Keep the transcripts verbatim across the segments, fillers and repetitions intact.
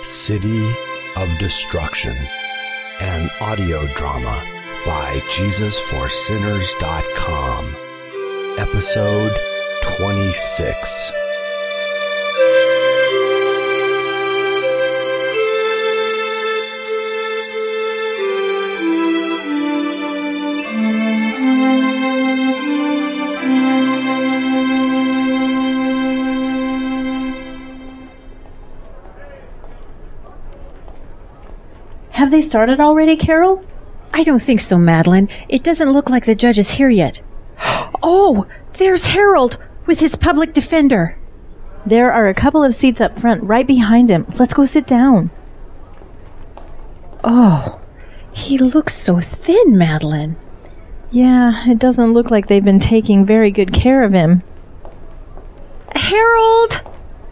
City of Destruction, an audio drama by Jesus for Sinners dot com, episode twenty-six. Have they started already, Carol? I don't think so, Madeline. It doesn't look like the judge is here yet. Oh, there's Harold with his public defender. There are a couple of seats up front right behind him. Let's go sit down. Oh, he looks so thin, Madeline. Yeah, it doesn't look like they've been taking very good care of him. Harold!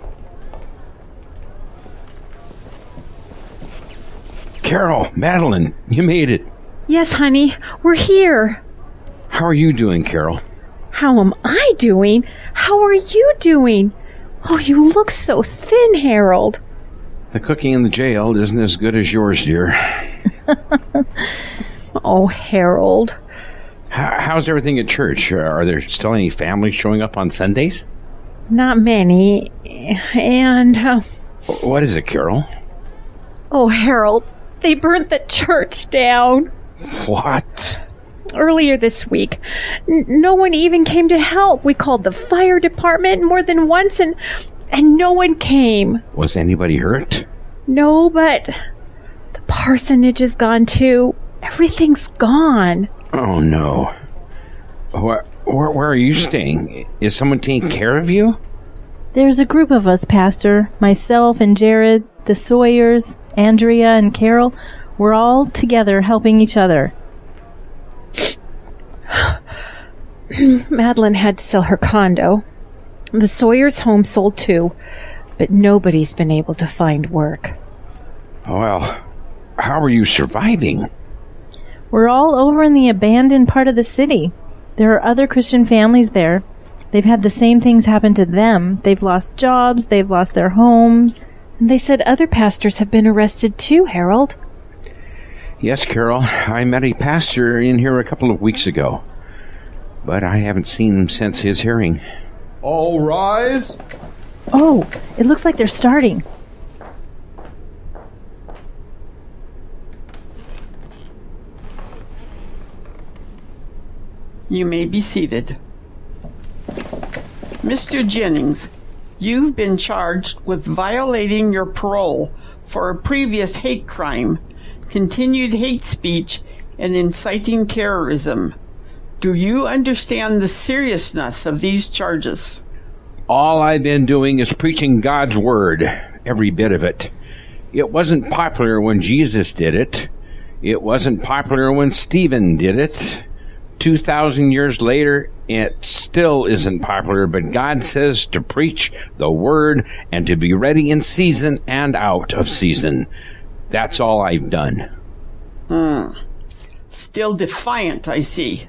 Carol, Madeline, you made it. Yes, honey, we're here. How are you doing, Carol? How am I doing? How are you doing? Oh, you look so thin, Harold. The cooking in the jail isn't as good as yours, dear. Oh, Harold. How, how's everything at church? Are there still any families showing up on Sundays? Not many. And, uh, What is it, Carol? Oh, Harold, they burnt the church down. What? Earlier this week. N- no one even came to help. We called the fire department more than once, and and no one came. Was anybody hurt? No, but the parsonage is gone too. Everything's gone. Oh, no. Where, where, where are you staying? Is someone taking care of you? There's a group of us, Pastor. Myself and Jared, the Sawyers, Andrea and Carol. We're all together helping each other. Madeline had to sell her condo. The Sawyers' home sold too, but nobody's been able to find work. Well, how are you surviving? We're all over in the abandoned part of the city. There are other Christian families there. They've had the same things happen to them. They've lost jobs, they've lost their homes. And they said other pastors have been arrested too, Harold. Yes, Carol. I met a pastor in here a couple of weeks ago, but I haven't seen him since his hearing. All rise. Oh, it looks like they're starting. You may be seated. Mister Jennings, you've been charged with violating your parole for a previous hate crime, continued hate speech, and inciting terrorism. Do you understand the seriousness of these charges? All I've been doing is preaching God's word, every bit of it. It wasn't popular when Jesus did it. It wasn't popular when Stephen did it. Two thousand years later, it still isn't popular, but God says to preach the word and to be ready in season and out of season. That's all I've done. Hmm. Still defiant, I see.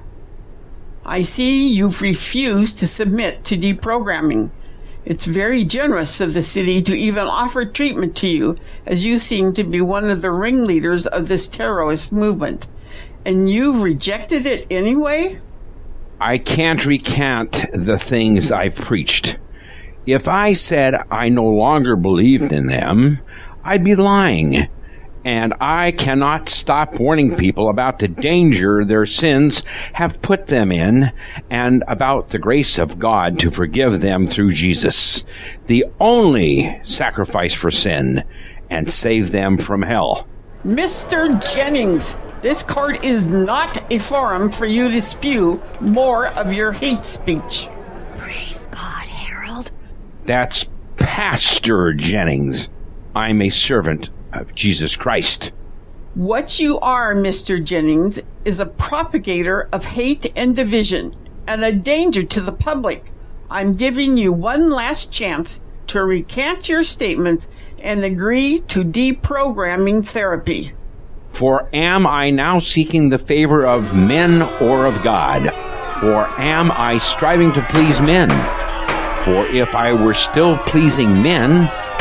I see you've refused to submit to deprogramming. It's very generous of the city to even offer treatment to you, as you seem to be one of the ringleaders of this terrorist movement. And you've rejected it anyway? I can't recant the things I've preached. If I said I no longer believed in them, I'd be lying. And I cannot stop warning people about the danger their sins have put them in and about the grace of God to forgive them through Jesus, the only sacrifice for sin, and save them from hell. Mister Jennings, this court is not a forum for you to spew more of your hate speech. Praise God, Harold. That's Pastor Jennings. I'm a servant of Jesus Christ. What you are, Mister Jennings, is a propagator of hate and division and a danger to the public. I'm giving you one last chance to recant your statements and agree to deprogramming therapy. For am I now seeking the favor of men or of God? Or am I striving to please men? For if I were still pleasing men,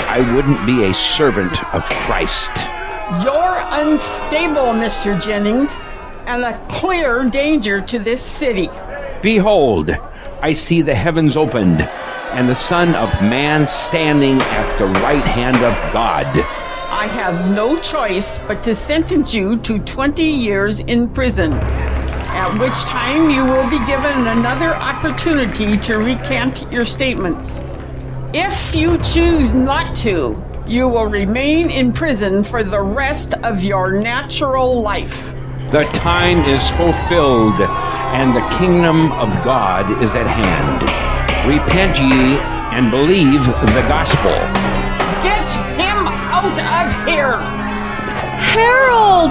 I wouldn't be a servant of Christ. You're unstable, Mister Jennings, and a clear danger to this city. Behold, I see the heavens opened, and the Son of Man standing at the right hand of God. I have no choice but to sentence you to twenty years in prison, at which time you will be given another opportunity to recant your statements. If you choose not to, you will remain in prison for the rest of your natural life. The time is fulfilled, and the kingdom of God is at hand. Repent ye and believe the gospel. Get him out of here! Harold!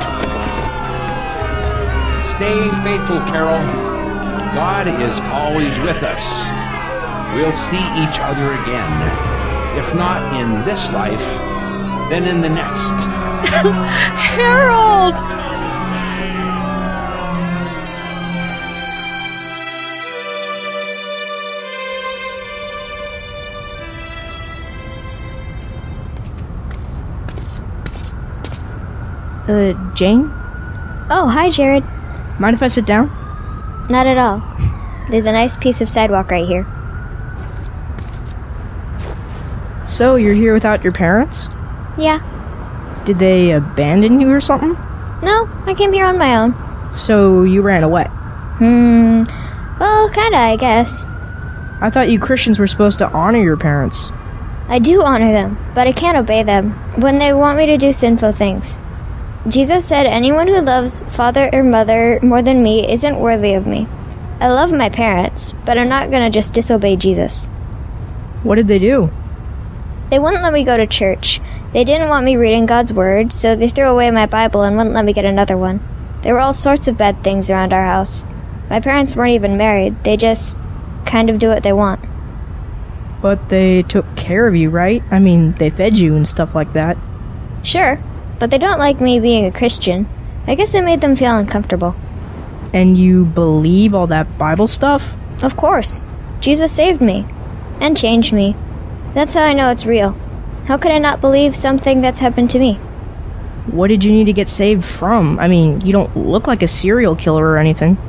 Stay faithful, Carol. God is always with us. We'll see each other again. If not in this life, then in the next. Harold! Uh, Jane? Oh, hi, Jared. Mind if I sit down? Not at all. There's a nice piece of sidewalk right here. So, you're here without your parents? Yeah. Did they abandon you or something? No, I came here on my own. So, you ran away? Hmm. Well, kinda, I guess. I thought you Christians were supposed to honor your parents. I do honor them, but I can't obey them when they want me to do sinful things. Jesus said anyone who loves father or mother more than me isn't worthy of me. I love my parents, but I'm not gonna just disobey Jesus. What did they do? They wouldn't let me go to church. They didn't want me reading God's word, so they threw away my Bible and wouldn't let me get another one. There were all sorts of bad things around our house. My parents weren't even married. They just kind of do what they want. But they took care of you, right? I mean, they fed you and stuff like that. Sure, but they don't like me being a Christian. I guess it made them feel uncomfortable. And you believe all that Bible stuff? Of course. Jesus saved me. And changed me. That's how I know it's real. How could I not believe something that's happened to me? What did you need to get saved from? I mean, you don't look like a serial killer or anything.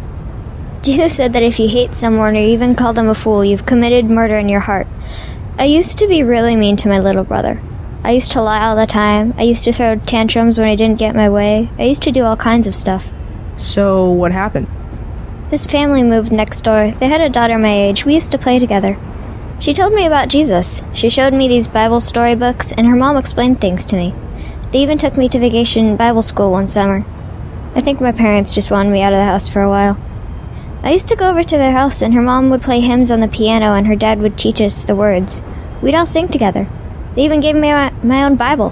Jesus said that if you hate someone or even call them a fool, you've committed murder in your heart. I used to be really mean to my little brother. I used to lie all the time. I used to throw tantrums when I didn't get my way. I used to do all kinds of stuff. So, what happened? This family moved next door. They had a daughter my age. We used to play together. She told me about Jesus. She showed me these Bible storybooks, and her mom explained things to me. They even took me to vacation Bible school one summer. I think my parents just wanted me out of the house for a while. I used to go over to their house, and her mom would play hymns on the piano, and her dad would teach us the words. We'd all sing together. They even gave me my, my own Bible.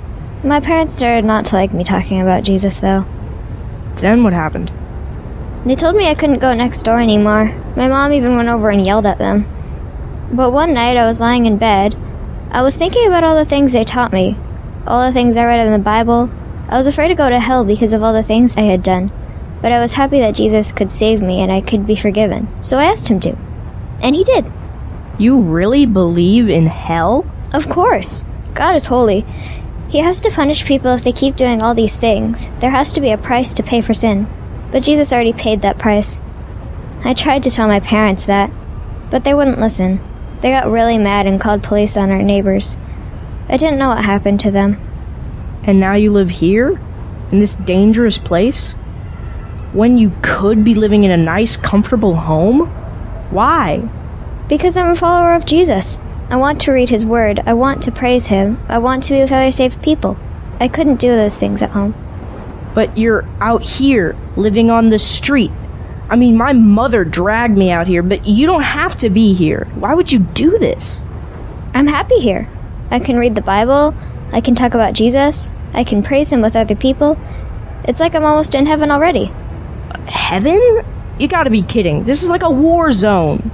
My parents started not to like me talking about Jesus, though. Then what happened? They told me I couldn't go next door anymore. My mom even went over and yelled at them. But one night I was lying in bed. I was thinking about all the things they taught me, all the things I read in the Bible. I was afraid to go to hell because of all the things I had done. But I was happy that Jesus could save me and I could be forgiven. So I asked him to. And he did. You really believe in hell? Of course. God is holy. He has to punish people if they keep doing all these things. There has to be a price to pay for sin. But Jesus already paid that price. I tried to tell my parents that, but they wouldn't listen. They got really mad and called police on our neighbors. I didn't know what happened to them. And now you live here? In this dangerous place? When you could be living in a nice, comfortable home? Why? Because I'm a follower of Jesus. I want to read his word. I want to praise him. I want to be with other saved people. I couldn't do those things at home. But you're out here, living on the street. I mean, my mother dragged me out here, but you don't have to be here. Why would you do this? I'm happy here. I can read the Bible. I can talk about Jesus. I can praise him with other people. It's like I'm almost in heaven already. Heaven? You gotta be kidding. This is like a war zone.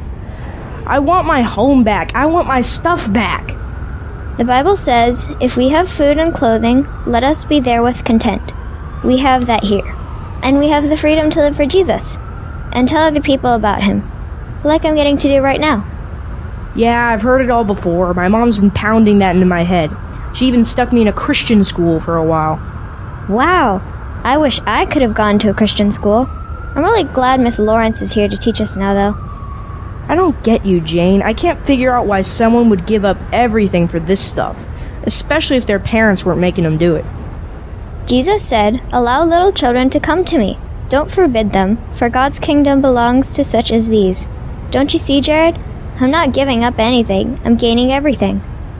I want my home back. I want my stuff back. The Bible says, if we have food and clothing, let us be there with content. We have that here. And we have the freedom to live for Jesus. And tell other people about him. Like I'm getting to do right now. Yeah, I've heard it all before. My mom's been pounding that into my head. She even stuck me in a Christian school for a while. Wow. I wish I could have gone to a Christian school. I'm really glad Miss Lawrence is here to teach us now, though. I don't get you, Jane. I can't figure out why someone would give up everything for this stuff, especially if their parents weren't making them do it. Jesus said, "Allow little children to come to me. Don't forbid them, for God's kingdom belongs to such as these." Don't you see, Jared? I'm not giving up anything. I'm gaining everything.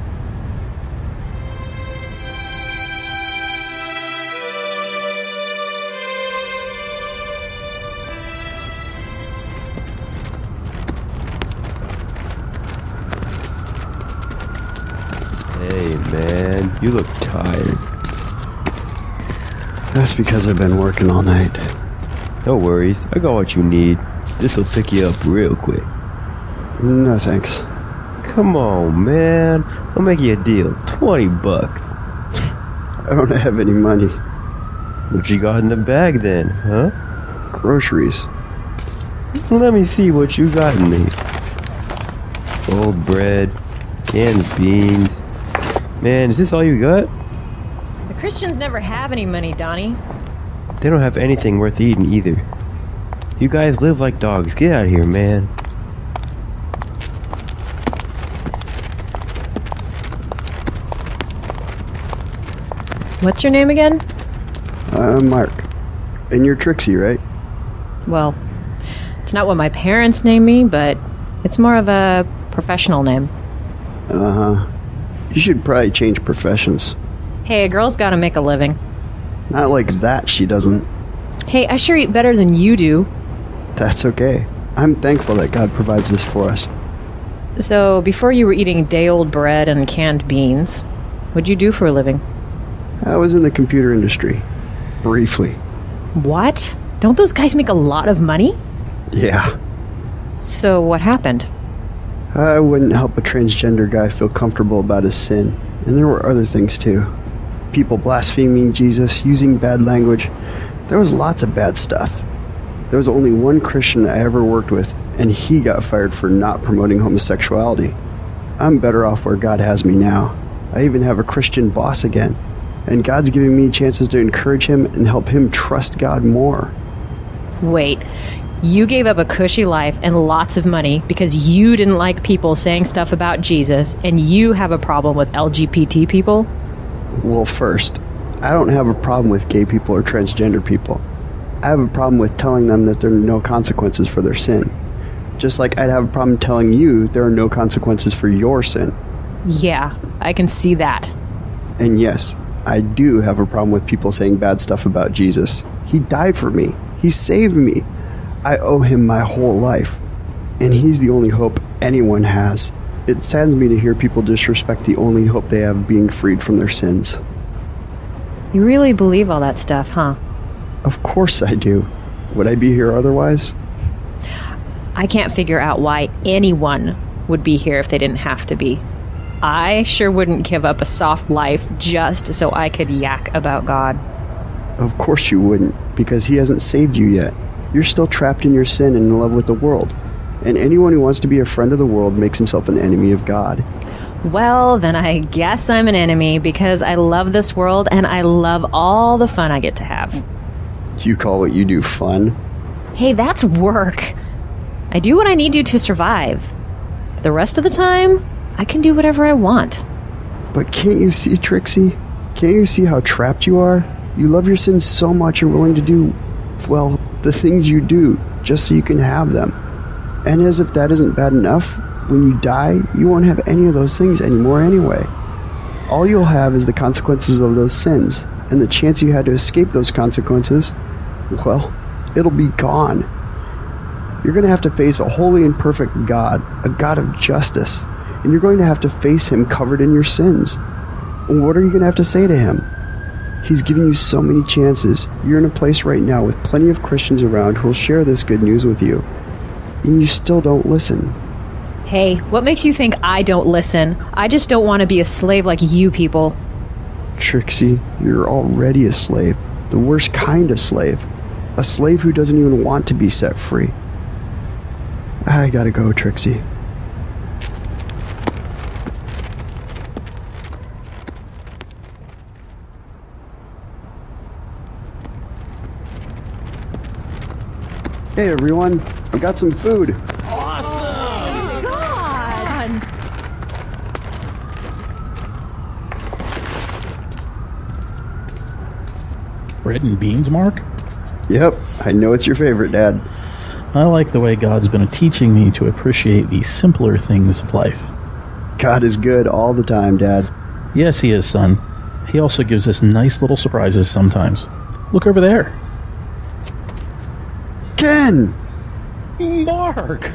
Hey, man, you look tired. That's because I've been working all night. No worries, I got what you need. This'll pick you up real quick. No thanks. Come on, man. I'll make you a deal. Twenty bucks. I don't have any money. What you got in the bag then, huh? Groceries. Let me see what you got in me. Old bread, canned beans. Man, is this all you got? The Christians never have any money, Donnie. They don't have anything worth eating either. You guys live like dogs. Get out of here, man. What's your name again? I'm Mark. And you're Trixie, right? Well, it's not what my parents named me, but it's more of a professional name. Uh-huh. You should probably change professions. Hey, a girl's gotta make a living. Not like that, she doesn't. Hey, I sure eat better than you do. That's okay. I'm thankful that God provides this for us. So, before you were eating day-old bread and canned beans, what'd you do for a living? I was in the computer industry. Briefly. What? Don't those guys make a lot of money? Yeah. So, what happened? I wouldn't help a transgender guy feel comfortable about his sin. And there were other things too. People blaspheming Jesus, using bad language. There was lots of bad stuff. There was only one Christian I ever worked with, and he got fired for not promoting homosexuality. I'm better off where God has me now. I even have a Christian boss again. And God's giving me chances to encourage him and help him trust God more. Wait, you gave up a cushy life and lots of money because you didn't like people saying stuff about Jesus, and you have a problem with L G B T people? Well, first, I don't have a problem with gay people or transgender people. I have a problem with telling them that there are no consequences for their sin. Just like I'd have a problem telling you there are no consequences for your sin. Yeah, I can see that. And yes, I do have a problem with people saying bad stuff about Jesus. He died for me. He saved me. I owe him my whole life. And he's the only hope anyone has. It saddens me to hear people disrespect the only hope they have of being freed from their sins. You really believe all that stuff, huh? Of course I do. Would I be here otherwise? I can't figure out why anyone would be here if they didn't have to be. I sure wouldn't give up a soft life just so I could yak about God. Of course you wouldn't, because he hasn't saved you yet. You're still trapped in your sin and in love with the world. And anyone who wants to be a friend of the world makes himself an enemy of God. Well, then I guess I'm an enemy because I love this world and I love all the fun I get to have. Do you call what you do fun? Hey, that's work. I do what I need to to survive. The rest of the time, I can do whatever I want. But can't you see, Trixie? Can't you see how trapped you are? You love your sins so much you're willing to do, well, the things you do just so you can have them. And as if that isn't bad enough, when you die, you won't have any of those things anymore anyway. All you'll have is the consequences of those sins, and the chance you had to escape those consequences, well, it'll be gone. You're going to have to face a holy and perfect God, a God of justice, and you're going to have to face him covered in your sins. And what are you going to have to say to him? He's giving you so many chances. You're in a place right now with plenty of Christians around who will share this good news with you. And you still don't listen. Hey, what makes you think I don't listen? I just don't want to be a slave like you people. Trixie, you're already a slave. The worst kind of slave. A slave who doesn't even want to be set free. I gotta go, Trixie. Hey everyone, I got some food. Bread and beans, Mark? Yep, I know it's your favorite, Dad. I like the way God's been teaching me to appreciate the simpler things of life. God is good all the time, Dad. Yes, he is, son. He also gives us nice little surprises sometimes. Look over there. Ken! Mark!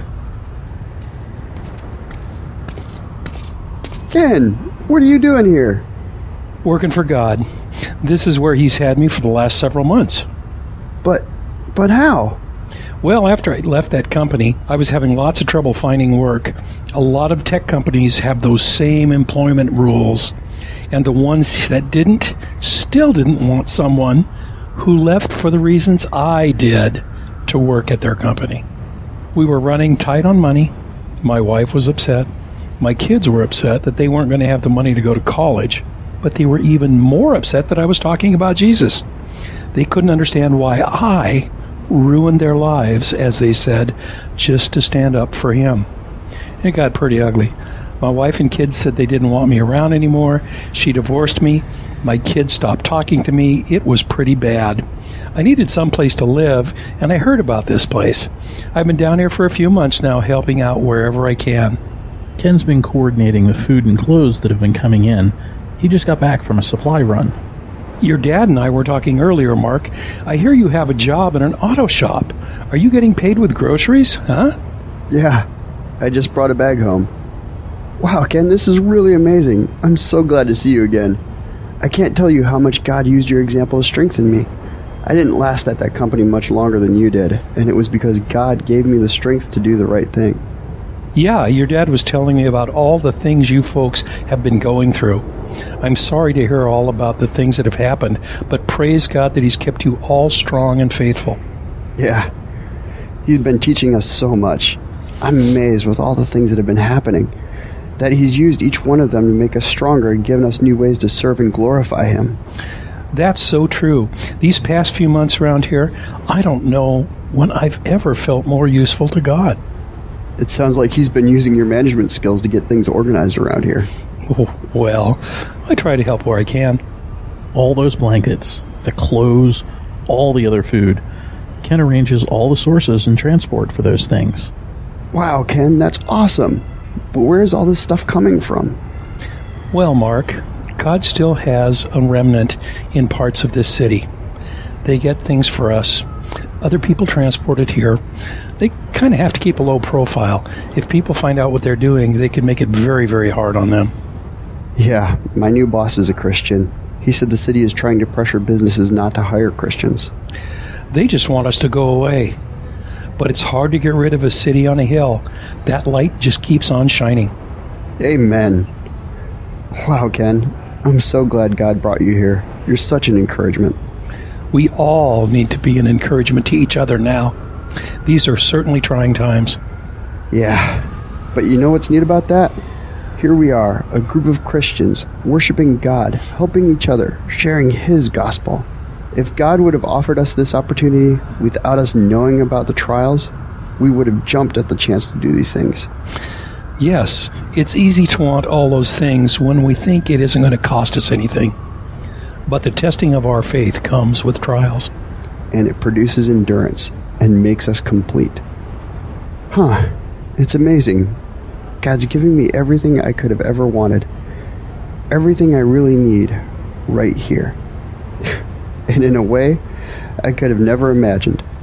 Ken, what are you doing here? Working for God. This is where he's had me for the last several months. But, but how? Well, after I left that company, I was having lots of trouble finding work. A lot of tech companies have those same employment rules. And the ones that didn't, still didn't want someone who left for the reasons I did to work at their company. We were running tight on money. My wife was upset. My kids were upset that they weren't going to have the money to go to college. But they were even more upset that I was talking about Jesus. They couldn't understand why I ruined their lives, as they said, just to stand up for him. It got pretty ugly. My wife and kids said they didn't want me around anymore. She divorced me. My kids stopped talking to me. It was pretty bad. I needed some place to live, and I heard about this place. I've been down here for a few months now, helping out wherever I can. Ken's been coordinating the food and clothes that have been coming in. He just got back from a supply run. Your dad and I were talking earlier, Mark. I hear you have a job in an auto shop. Are you getting paid with groceries, huh? Yeah, I just brought a bag home. Wow, Ken, this is really amazing. I'm so glad to see you again. I can't tell you how much God used your example to strengthen me. I didn't last at that company much longer than you did, and it was because God gave me the strength to do the right thing. Yeah, your dad was telling me about all the things you folks have been going through. I'm sorry to hear all about the things that have happened, but praise God that he's kept you all strong and faithful. Yeah, he's been teaching us so much. I'm amazed with all the things that have been happening, that he's used each one of them to make us stronger and given us new ways to serve and glorify him. That's so true. These past few months around here, I don't know when I've ever felt more useful to God. It sounds like he's been using your management skills to get things organized around here. Oh, well, I try to help where I can. All those blankets, the clothes, all the other food. Ken arranges all the sources and transport for those things. Wow, Ken, that's awesome. But where is all this stuff coming from? Well, Mark, God still has a remnant in parts of this city. They get things for us. Other people transport it here. They kind of have to keep a low profile. If people find out what they're doing, they can make it very, very hard on them. Yeah, my new boss is a Christian. He said the city is trying to pressure businesses not to hire Christians. They just want us to go away. But it's hard to get rid of a city on a hill. That light just keeps on shining. Amen. Wow, Ken. I'm so glad God brought you here. You're such an encouragement. We all need to be an encouragement to each other now. These are certainly trying times. Yeah. But you know what's neat about that? Here we are, a group of Christians, worshiping God, helping each other, sharing His gospel. If God would have offered us this opportunity without us knowing about the trials, we would have jumped at the chance to do these things. Yes, it's easy to want all those things when we think it isn't going to cost us anything. But the testing of our faith comes with trials. And it produces endurance and makes us complete. Huh. It's amazing. God's giving me everything I could have ever wanted. Everything I really need right here. And in a way I could have never imagined.